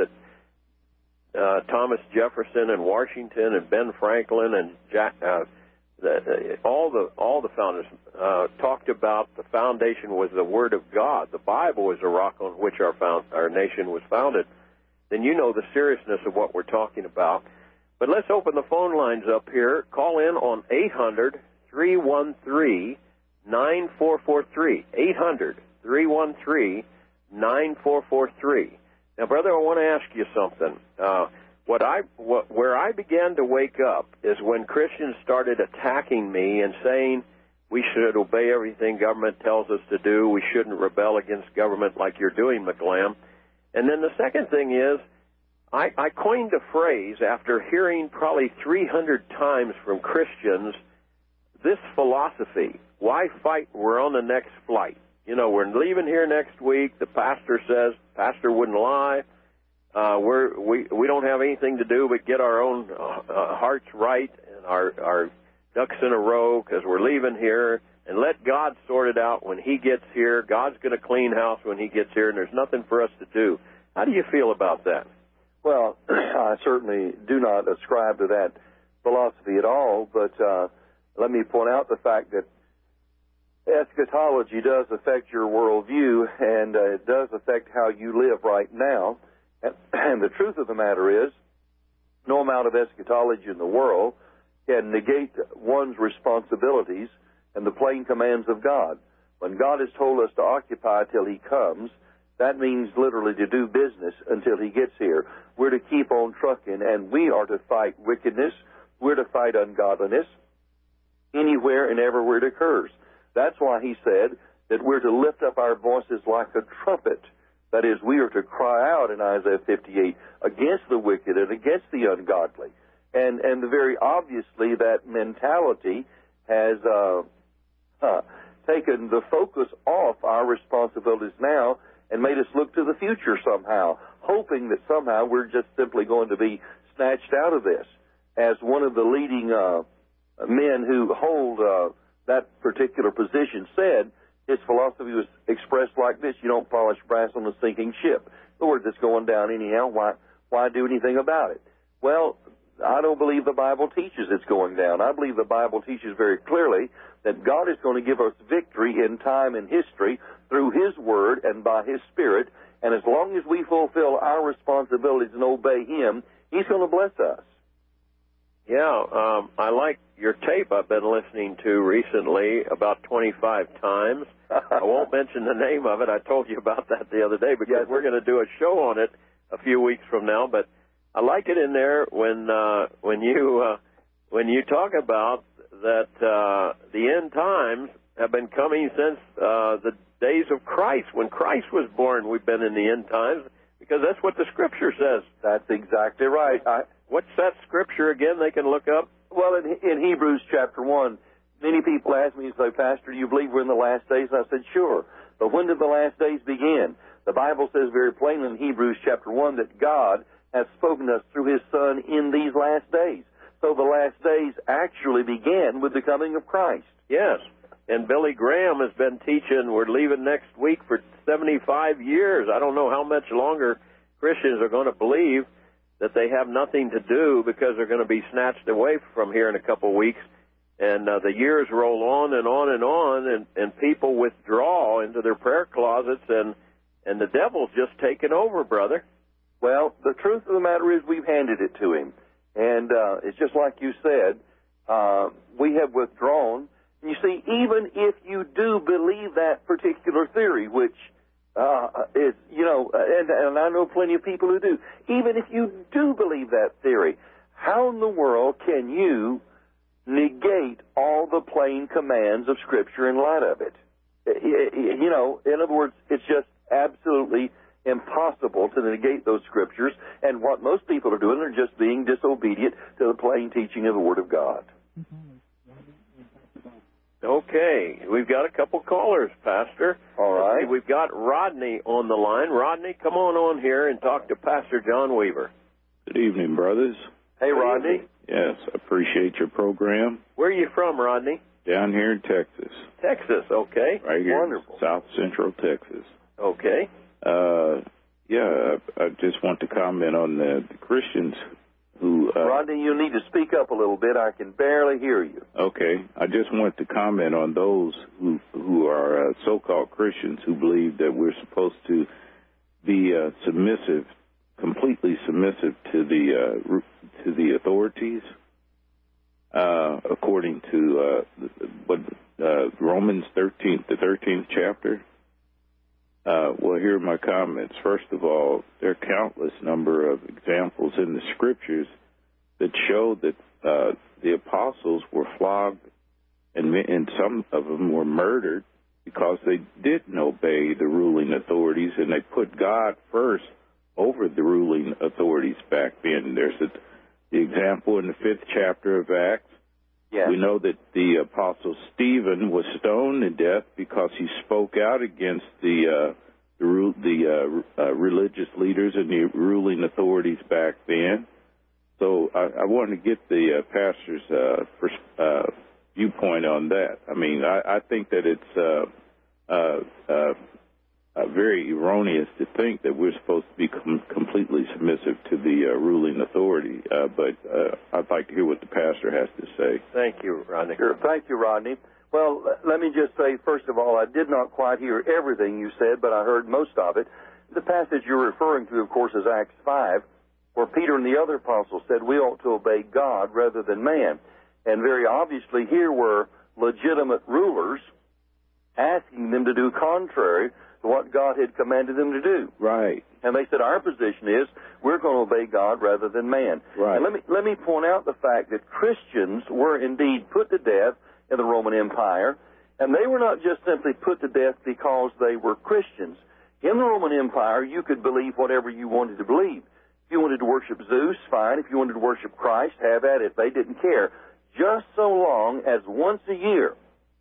that uh, Thomas Jefferson and Washington and Ben Franklin and Jack, uh, the, uh, all the all the founders uh, talked about, the foundation was the Word of God. The Bible is a rock on which our found, our nation was founded. Then you know the seriousness of what we're talking about. But let's open the phone lines up here. Call in on eight hundred, three one three, nine four four three. eight hundred, three one three, nine four four three. Now, brother, I want to ask you something. Uh, what I, what, where I began to wake up is when Christians started attacking me and saying we should obey everything government tells us to do. We shouldn't rebel against government like you're doing, McLam. And then the second thing is, I, I coined a phrase after hearing probably three hundred times from Christians, this philosophy, why fight? We're on the next flight. You know, we're leaving here next week. The pastor says, pastor wouldn't lie. Uh, we're, we, we don't have anything to do but get our own uh, hearts right and our, our ducks in a row because we're leaving here, and let God sort it out when He gets here. God's going to clean house when He gets here, and there's nothing for us to do. How do you feel about that? Well, I certainly do not ascribe to that philosophy at all, but uh, let me point out the fact that eschatology does affect your worldview, and uh, it does affect how you live right now. And, and the truth of the matter is, no amount of eschatology in the world can negate one's responsibilities and the plain commands of God. When God has told us to occupy till He comes, that means literally to do business until He gets here. We're to keep on trucking, and we are to fight wickedness. We're to fight ungodliness anywhere and everywhere it occurs. That's why He said that we're to lift up our voices like a trumpet. That is, we are to cry out in Isaiah fifty-eight against the wicked and against the ungodly. And and very obviously that mentality has uh, uh, taken the focus off our responsibilities now and made us look to the future somehow, hoping that somehow we're just simply going to be snatched out of this. As one of the leading uh, men who hold uh, that particular position said, his philosophy was expressed like this: you don't polish brass on a sinking ship. The word that's going down anyhow, why, why do anything about it? Well, I don't believe the Bible teaches it's going down. I believe the Bible teaches very clearly that God is going to give us victory in time and history through His Word and by His Spirit, and as long as we fulfill our responsibilities and obey Him, He's going to bless us. Yeah, um, I like your tape I've been listening to recently about twenty-five times. I won't mention the name of it. I told you about that the other day because yes. We're going to do a show on it a few weeks from now. But I like it in there when uh, when you uh, when you talk about that uh, the end times have been coming since uh, the days of Christ. When Christ was born, we've been in the end times because that's what the Scripture says. That's exactly right. I, What's that Scripture again they can look up? Well, in, in Hebrews chapter one, many people ask me, say, Pastor, do you believe we're in the last days? And I said, sure. But when did the last days begin? The Bible says very plainly in Hebrews chapter one that God has spoken to us through His Son in these last days. So the last days actually began with the coming of Christ. Yes. And Billy Graham has been teaching, we're leaving next week for seventy-five years. I don't know how much longer Christians are going to believe that they have nothing to do because they're going to be snatched away from here in a couple of weeks. and uh, the years roll on and on and on, and, and people withdraw into their prayer closets, and, and the devil's just taken over, brother. Well, the truth of the matter is we've handed it to him. And uh, it's just like you said, uh, we have withdrawn. You see, even if you do believe that particular theory, which uh, is, you know, and, and I know plenty of people who do, even if you do believe that theory, how in the world can you negate all the plain commands of Scripture in light of it? You know, in other words, it's just absolutely impossible to negate those Scriptures, and what most people are doing, they're just being disobedient to the plain teaching of the Word of God. Okay, we've got a couple callers, Pastor. All right. We've got Rodney on the line. Rodney, come on on here and talk to Pastor John Weaver. Good evening, brothers. Hey, Rodney. Yes, I appreciate your program. Where are you from, Rodney? Down here in Texas. Texas, okay. Right here, wonderful. South Central Texas. Okay. Uh, yeah, I, I just want to comment on the, the Christians who... Uh, Rodney, you need to speak up a little bit. I can barely hear you. Okay. I just want to comment on those who who are uh, so-called Christians who believe that we're supposed to be uh, submissive, completely submissive to the uh, to the authorities, uh, according to uh, what uh, Romans thirteenth, the thirteenth chapter. Uh, well, here are my comments. First of all, there are countless number of examples in the Scriptures that show that uh, the apostles were flogged, and, and some of them were murdered because they didn't obey the ruling authorities, and they put God first over the ruling authorities back then. There's a, the example in the fifth chapter of Acts. Yes. We know that the apostle Stephen was stoned to death because he spoke out against the uh, the, the uh, uh, religious leaders and the ruling authorities back then. So I, I want to get the uh, pastor's uh, first, uh, viewpoint on that. I mean, I, I think that it's uh, uh, uh, uh, very erroneous to think that we're supposed to be com- completely submissive to the uh, ruling authority. Uh, but uh, I'd like to hear what the pastor has to say. Thank you, Rodney. Sure. Thank you, Rodney. Well, let me just say, first of all, I did not quite hear everything you said, but I heard most of it. The passage you're referring to, of course, is Acts five, where Peter and the other apostles said we ought to obey God rather than man. And very obviously here were legitimate rulers asking them to do contrary to what God had commanded them to do. Right. And they said, our position is we're going to obey God rather than man. Right. And let me, let me point out the fact that Christians were indeed put to death in the Roman Empire, and they were not just simply put to death because they were Christians. In the Roman Empire, you could believe whatever you wanted to believe. If you wanted to worship Zeus, fine. If you wanted to worship Christ, have at it. They didn't care. Just so long as once a year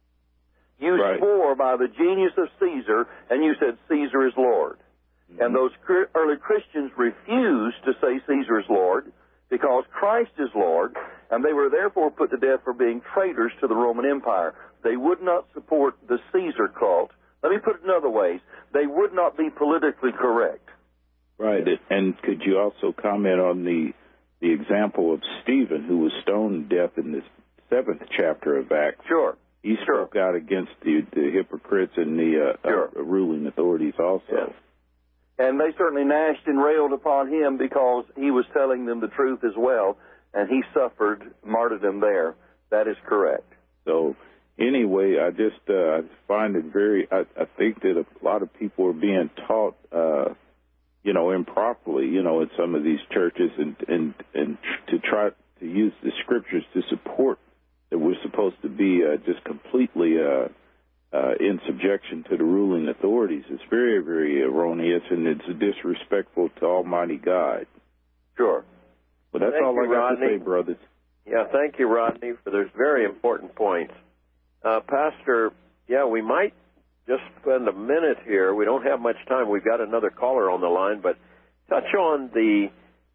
you right. swore by the genius of Caesar and you said Caesar is Lord. Mm-hmm. And those early Christians refused to say Caesar is Lord because Christ is Lord, and they were therefore put to death for being traitors to the Roman Empire. They would not support the Caesar cult. Let me put it in other ways. They would not be politically correct. Right. And could you also comment on the the example of Stephen, who was stoned to death in the seventh chapter of Acts? Sure. He sure. spoke out against the, the hypocrites and the uh, sure. uh, ruling authorities also. Yes. And they certainly gnashed and railed upon him because he was telling them the truth as well, and he suffered martyrdom there. That is correct. So anyway, I just uh, I find it very, I, I think that a lot of people are being taught, uh, you know, improperly, you know, in some of these churches, and, and, and to try to use the Scriptures to support that we're supposed to be uh, just completely uh, uh, in subjection to the ruling authorities. It's very, very erroneous, and it's disrespectful to Almighty God. Sure. But that's thank all you, I got Rodney. to say, brothers. Yeah, thank you, Rodney, for those very important points. Uh, Pastor, yeah, we might just spend a minute here. We don't have much time. We've got another caller on the line, but touch on the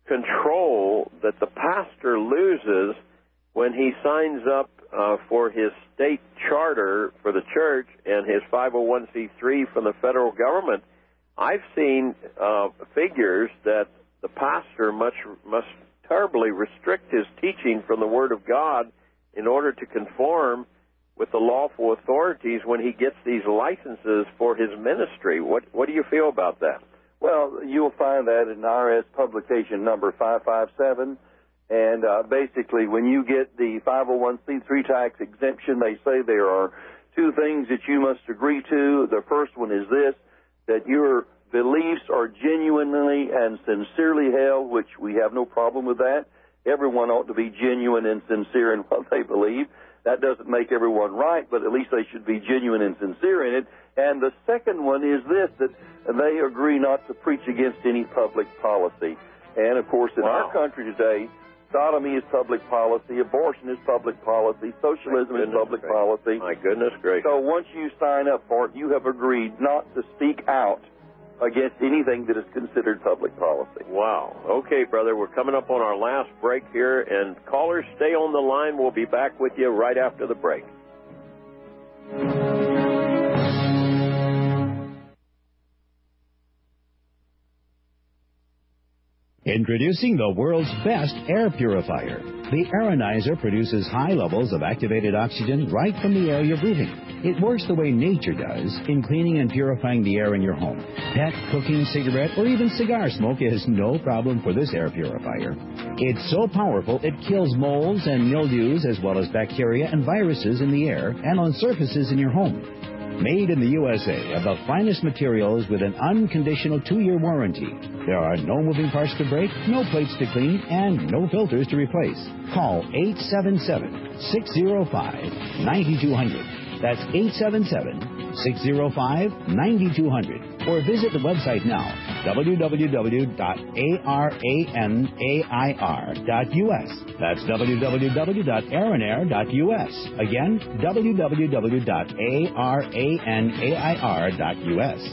control that the pastor loses when he signs up uh, for his state charter for the church and his five oh one c three from the federal government. I've seen uh, figures that the pastor much, must terribly restrict his teaching from the Word of God in order to conform with the lawful authorities when he gets these licenses for his ministry. What what do you feel about that? Well, you'll find that in I R S publication number five five seven. And uh, basically, when you get the five oh one c three tax exemption, they say there are two things that you must agree to. The first one is this, that your beliefs are genuinely and sincerely held, which we have no problem with that. Everyone ought to be genuine and sincere in what they believe. That doesn't make everyone right, but at least they should be genuine and sincere in it. And the second one is this, that they agree not to preach against any public policy. And, of course, in wow. our country today, sodomy is public policy, abortion is public policy, socialism is public gracious. policy. My goodness gracious. So once you sign up for it, you have agreed not to speak out against anything that is considered public policy. Wow. Okay, brother, we're coming up on our last break here, and callers, stay on the line. We'll be back with you right after the break. Introducing the world's best air purifier. The Aeronizer produces high levels of activated oxygen right from the air you're breathing. It works the way nature does in cleaning and purifying the air in your home. Pet, cooking, cigarette, or even cigar smoke is no problem for this air purifier. It's so powerful it kills molds and mildews as well as bacteria and viruses in the air and on surfaces in your home. Made in the U S A of the finest materials with an unconditional two-year warranty. There are no moving parts to break, no plates to clean, and no filters to replace. Call eight seven seven, six zero five, nine two zero zero. That's eight seven seven, six zero five, nine two zero zero. Or visit the website now, w w w dot aranair dot u s. That's w w w dot aranair dot u s. Again, w w w dot aranair dot u s.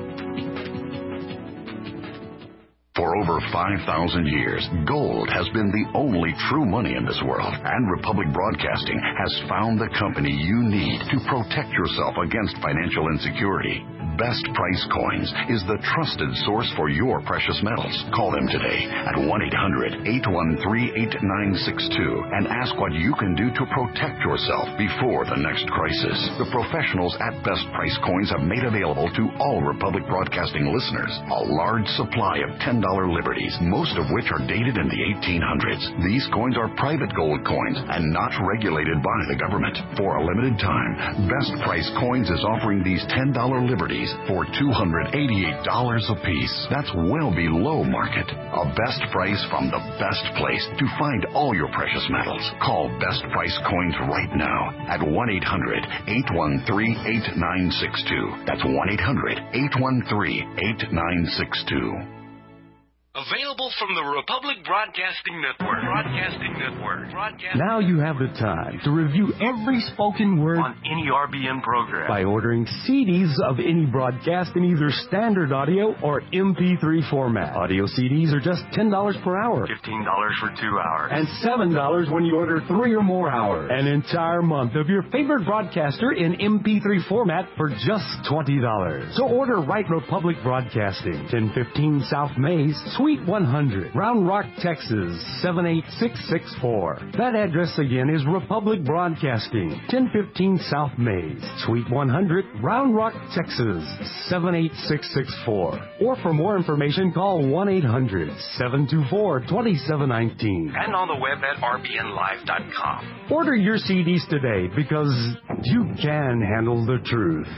For over five thousand years, gold has been the only true money in this world, and Republic Broadcasting has found the company you need to protect yourself against financial insecurity. Best Price Coins is the trusted source for your precious metals. Call them today at one eight hundred, eight one three, eight nine six two and ask what you can do to protect yourself before the next crisis. The professionals at Best Price Coins have made available to all Republic Broadcasting listeners a large supply of ten dollar liberties, most of which are dated in the eighteen hundreds. These coins are private gold coins and not regulated by the government. For a limited time, Best Price Coins is offering these ten dollar liberties for two hundred eighty-eight dollars apiece. That's well below market. A best price from the best place to find all your precious metals. Call Best Price Coins right now at one eight hundred, eight one three, eight nine six two. That's one eight hundred, eight one three, eight nine six two. Available from the Republic Broadcasting Network. Broadcasting Network. Broadcasting now you have the time to review every spoken word on any R B N program by ordering C Ds of any broadcast in either standard audio or M P three format. Audio C Ds are just ten dollars per hour. fifteen dollars for two hours. And seven dollars when you order three or more hours. An entire month of your favorite broadcaster in M P three format for just twenty dollars. So order right Republic Broadcasting, ten fifteen South Mays, Suite one hundred, Round Rock, Texas, seven eight six six four. That address again is Republic Broadcasting, ten fifteen South Mays, Suite one hundred, Round Rock, Texas, seven eight six six four. Or for more information, call one eight hundred, seven two four, two seven one nine. And on the web at r b n live dot com. Order your C Ds today because you can handle the truth.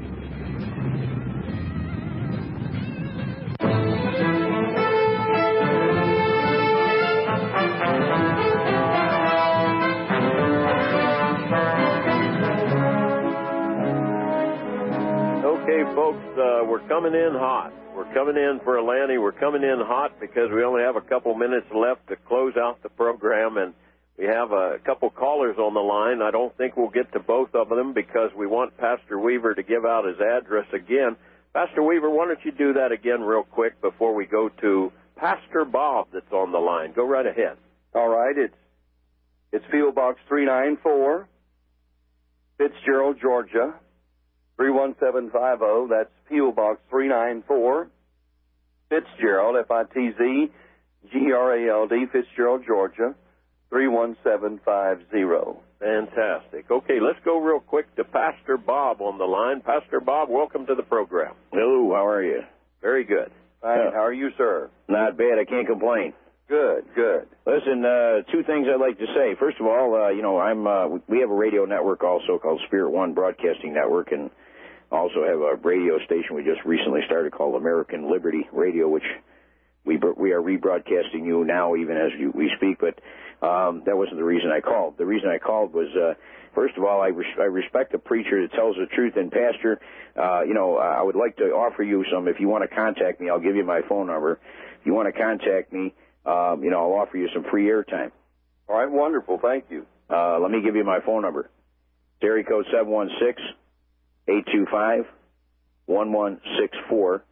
Okay, folks, uh, we're coming in hot. We're coming in for Atlanta. We're coming in hot because we only have a couple minutes left to close out the program, and we have a couple callers on the line. I don't think we'll get to both of them because we want Pastor Weaver to give out his address again. Pastor Weaver, why don't you do that again real quick before we go to Pastor Bob that's on the line. Go right ahead. All right. It's, it's P O Box three nine four, Fitzgerald, Georgia, three one seven five zero. That's P O Box three nine four, Fitzgerald, F I T Z G R A L D, Fitzgerald, Georgia, three one seven five zero. Fantastic. Okay, let's go real quick to Pastor Bob on the line. Pastor Bob, welcome to the program. Hello, how are you? Very good. Fine. Uh, how are you, sir? Not bad. I can't complain. Good, good. Listen, uh, two things I'd like to say. First of all, uh, you know, I'm uh, we have a radio network also called Spirit One Broadcasting Network, and also have a radio station we just recently started called American Liberty Radio, which we we are rebroadcasting you now even as you, we speak. But um, that wasn't the reason I called. The reason I called was, uh, first of all, I, res- I respect a preacher that tells the truth. And, Pastor, uh, you know, I would like to offer you some. If you want to contact me, I'll give you my phone number. If you want to contact me, um, you know, I'll offer you some free airtime. All right, wonderful. Thank you. Uh, let me give you my phone number. It's area code seven one six, eight two five, one one six four.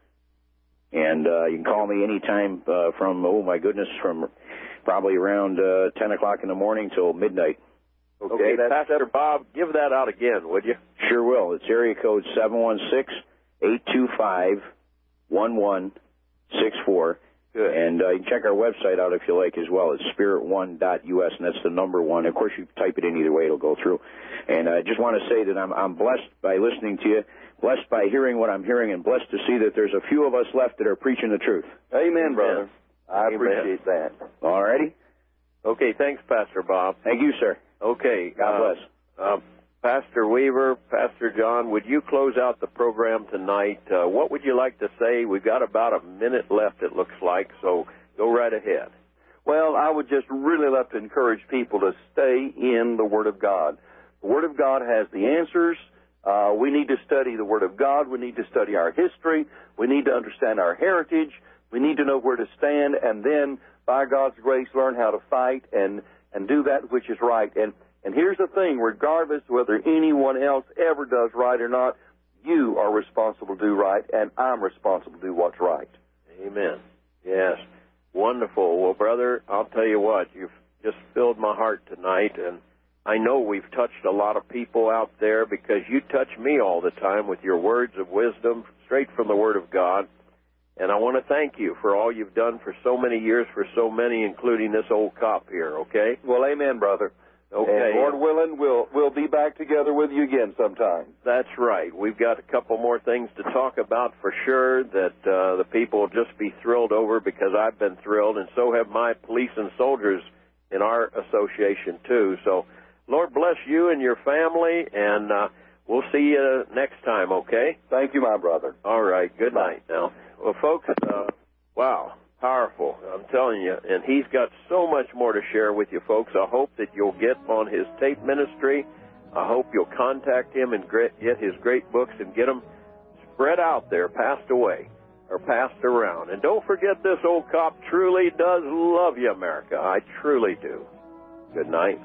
And uh, you can call me anytime uh, from, oh, my goodness, from probably around uh, ten o'clock in the morning till midnight. Okay, okay Pastor Bob, give that out again, would you? Sure will. It's area code seven one six, eight two five, one one six four. Good. And uh, you can check our website out if you like as well. It's spirit one dot U S, and that's the number one. Of course, you type it in either way, it'll go through. And I just want to say that I'm, I'm blessed by listening to you, blessed by hearing what I'm hearing, and blessed to see that there's a few of us left that are preaching the truth. Amen, brother. I Amen. appreciate that. All righty. Okay, thanks, Pastor Bob. Thank you, sir. Okay. God uh, bless. Uh, Pastor Weaver, Pastor John, would you close out the program tonight? Uh, what would you like to say? We've got about a minute left, it looks like, so go right ahead. Well, I would just really love to encourage people to stay in the Word of God. The Word of God has the answers. Uh, we need to study the Word of God. We need to study our history. We need to understand our heritage. We need to know where to stand, and then, by God's grace, learn how to fight and, and do that which is right. And And here's the thing, regardless whether anyone else ever does right or not, you are responsible to do right, and I'm responsible to do what's right. Amen. Yes. Wonderful. Well, brother, I'll tell you what, you've just filled my heart tonight, and I know we've touched a lot of people out there because you touch me all the time with your words of wisdom straight from the Word of God. And I want to thank you for all you've done for so many years for so many, including this old cop here, okay? Well, amen, brother. Okay. And Lord willing, we'll we'll be back together with you again sometime. That's right. We've got a couple more things to talk about for sure that uh, the people will just be thrilled over because I've been thrilled, and so have my police and soldiers in our association too. So, Lord bless you and your family, and uh, we'll see you next time, okay? Thank you, my brother. All right. Good night now. Well, folks, uh, wow. Powerful, I'm telling you, and he's got so much more to share with you, folks. I hope that you'll get on his tape ministry. I hope you'll contact him and get his great books and get them spread out there, passed away, or passed around. And don't forget, this old cop truly does love you, America. I truly do. Good night.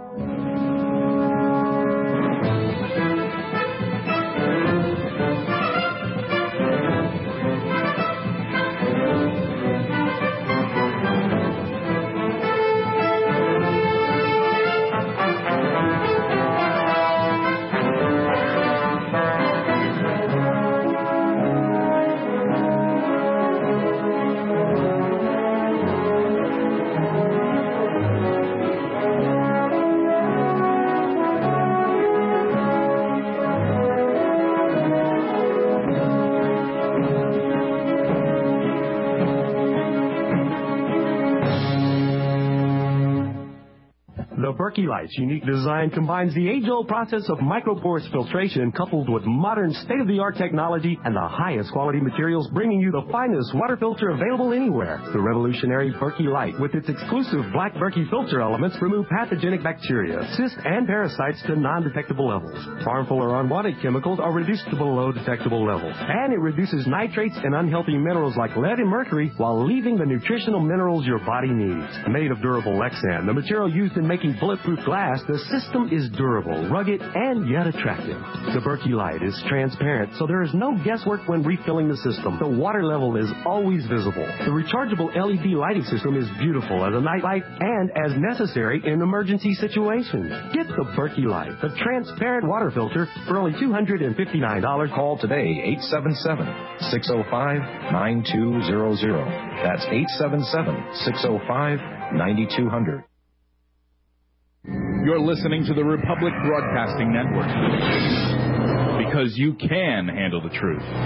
Berkey Light's unique design combines the age-old process of microporous filtration coupled with modern state-of-the-art technology and the highest quality materials, bringing you the finest water filter available anywhere. The revolutionary Berkey Light, with its exclusive black Berkey filter elements, remove pathogenic bacteria, cysts, and parasites to non-detectable levels. Harmful or unwanted chemicals are reduced to below detectable levels. And it reduces nitrates and unhealthy minerals like lead and mercury while leaving the nutritional minerals your body needs. Made of durable Lexan, the material used in making bulletproof glass, the system is durable, rugged, and yet attractive. The Berkey Light is transparent, so there is no guesswork when refilling the system. The water level is always visible. The rechargeable L E D lighting system is beautiful as a night light and as necessary in emergency situations. Get the Berkey Light, the transparent water filter, for only two hundred fifty-nine dollars. Call today, eight seven seven, six oh five, nine two zero zero. That's eight seven seven, six oh five, nine two zero zero. You're listening to the Republic Broadcasting Network. Because you can handle the truth.